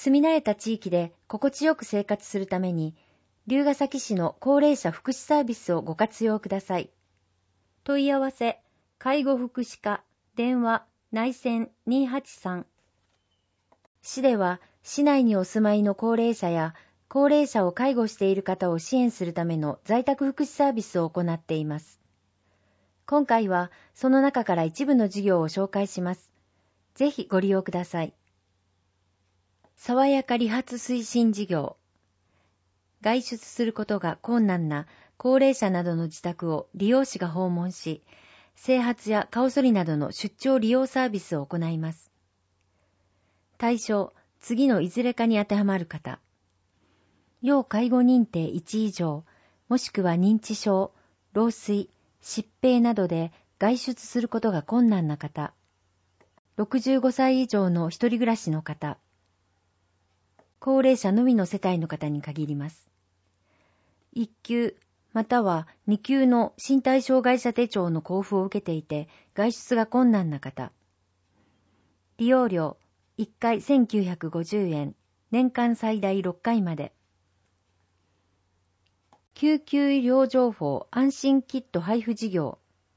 住み慣れた地域で心地よく生活するために、龍ケ崎市の高齢者福祉サービスをご活用ください。問い合わせ、介護福祉課、電話、内線283。市では、市内にお住まいの高齢者や、高齢者を介護している方を支援するための在宅福祉サービスを行っています。今回は、その中から一部の事業を紹介します。ぜひご利用ください。爽やか理髪推進事業。外出することが困難な高齢者などの自宅を利用者が訪問し、整髪や顔剃りなどの出張利用サービスを行います。対象、次のいずれかに当てはまる方。要介護認定1以上、もしくは認知症、老衰、疾病などで外出することが困難な方。65歳以上の一人暮らしの方。高齢者のみの世帯の方に限ります。1級または2級の身体障害者手帳の交付を受けていて外出が困難な方。利用料1回1950円、年間最大6回まで。救急医療情報安心キット配布事業。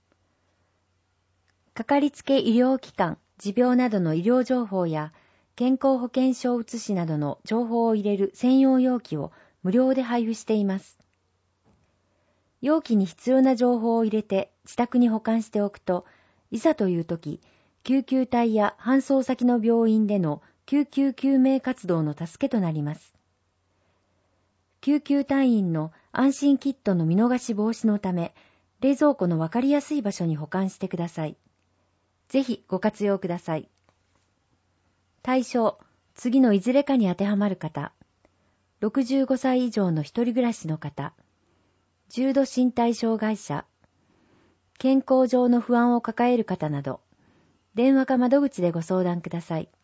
かかりつけ医療機関、持病などの医療情報や健康保険証写しなどの情報を入れる専用容器を無料で配布しています。容器に必要な情報を入れて自宅に保管しておくと、いざという時、救急隊や搬送先の病院での救急救命活動の助けとなります。救急隊員の安心キットの見逃し防止のため、冷蔵庫のわかりやすい場所に保管してください。ぜひご活用ください。対象、次のいずれかに当てはまる方。65歳以上の一人暮らしの方。重度身体障害者。健康上の不安を抱える方など、電話か窓口でご相談ください。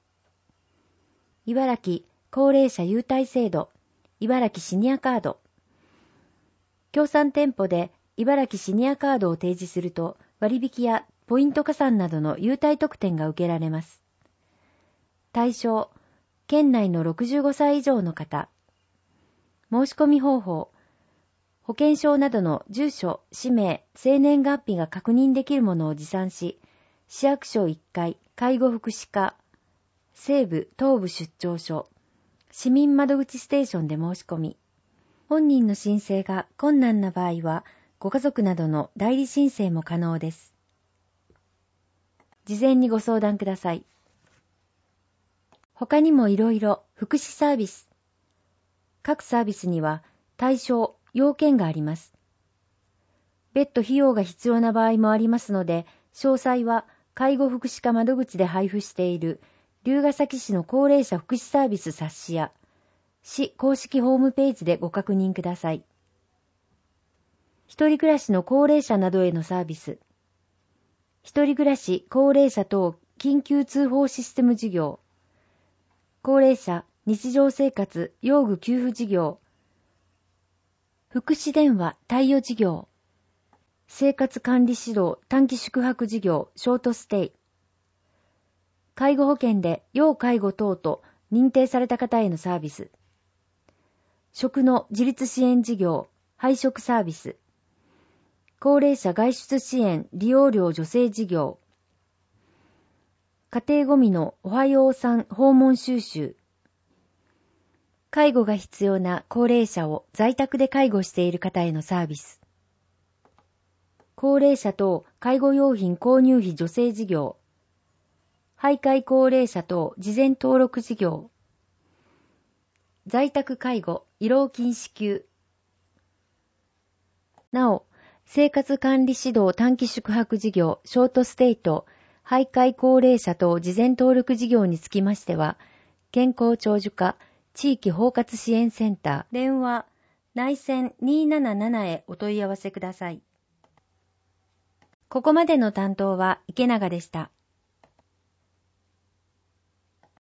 茨城高齢者優待制度、茨城シニアカード。協賛店舗で茨城シニアカードを提示すると、割引やポイント加算などの優待特典が受けられます。対象、県内の65歳以上の方。申し込み方法、保険証などの住所、氏名、生年月日が確認できるものを持参し、市役所1階、介護福祉課、西部東部出張所、市民窓口ステーションで申し込み、本人の申請が困難な場合は、ご家族などの代理申請も可能です。事前にご相談ください。他にもいろいろ福祉サービス。各サービスには対象、要件があります。別途費用が必要な場合もありますので、詳細は介護福祉課窓口で配布している龍ケ崎市の高齢者福祉サービス冊子や市公式ホームページでご確認ください。一人暮らしの高齢者などへのサービス。一人暮らし高齢者等緊急通報システム事業。高齢者日常生活用具給付事業。福祉電話貸与事業。生活管理指導短期宿泊事業ショートステイ。介護保険で要介護等と認定された方へのサービス。食の自立支援事業配食サービス。高齢者外出支援利用料助成事業。家庭ごみのおはようさん訪問収集。介護が必要な高齢者を在宅で介護している方へのサービス。高齢者等介護用品購入費助成事業。徘徊高齢者等事前登録事業。在宅介護慰労金支給。なお、生活管理指導短期宿泊事業ショートステイと徘徊高齢者等事前登録事業につきましては、健康長寿課地域包括支援センター電話内線277へお問い合わせください。ここまでの担当は池永でした。